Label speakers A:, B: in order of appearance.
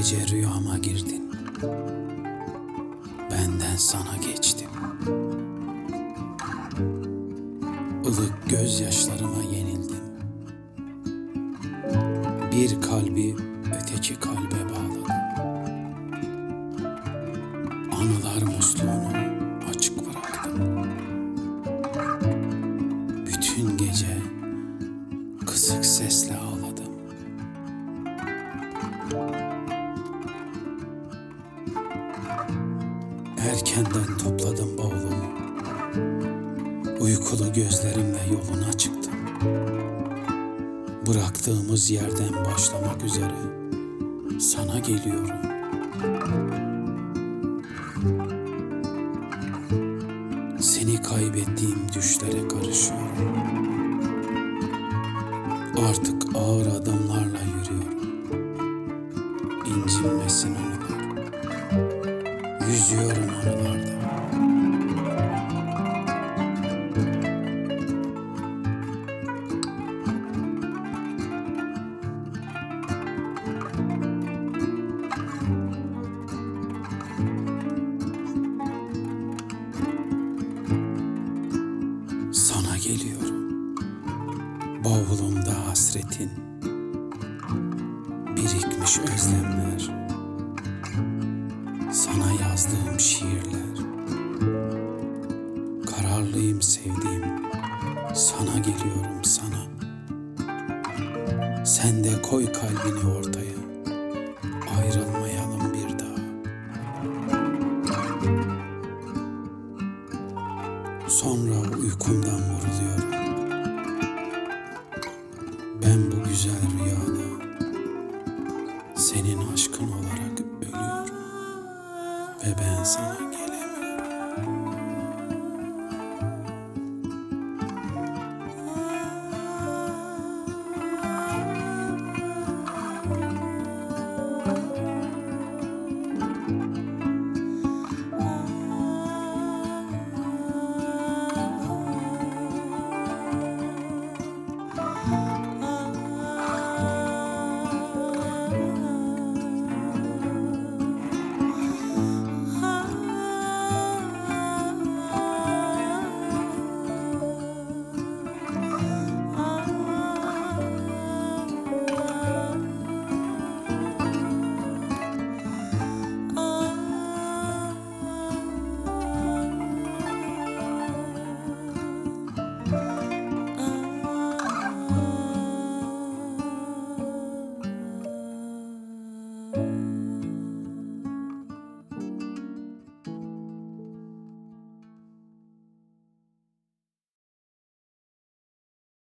A: gece rüyama girdin, benden sana geçtim. Ilık gözyaşlarıma yenildim. Bir kalbi öteki kalbe bağladım. Anılar musluğunu açık bıraktım. Bütün gece kısık sesle ağladım. Erkenden topladım bavulumu. Uykulu gözlerimle yoluna çıktım. Bıraktığımız yerden başlamak üzere sana geliyorum. Seni kaybettiğim düşlere karışıyorum. Artık ağır adımlarla yürüyorum. İncinmesin anılar. Yüzüyorum anılarda. Sana geliyorum. Bavulumda hasretin, birikmiş özlemler, sana yazdığım şiirler. Kararlıyım sevdiğim, sana geliyorum sana. Sen de koy kalbini ortaya, ayrılmayalım bir daha. Sonra uykumdan vuruluyorum. Ben bu güzel rüyada senin aşkın olarak ölüyorum ve ben sana geliyorum.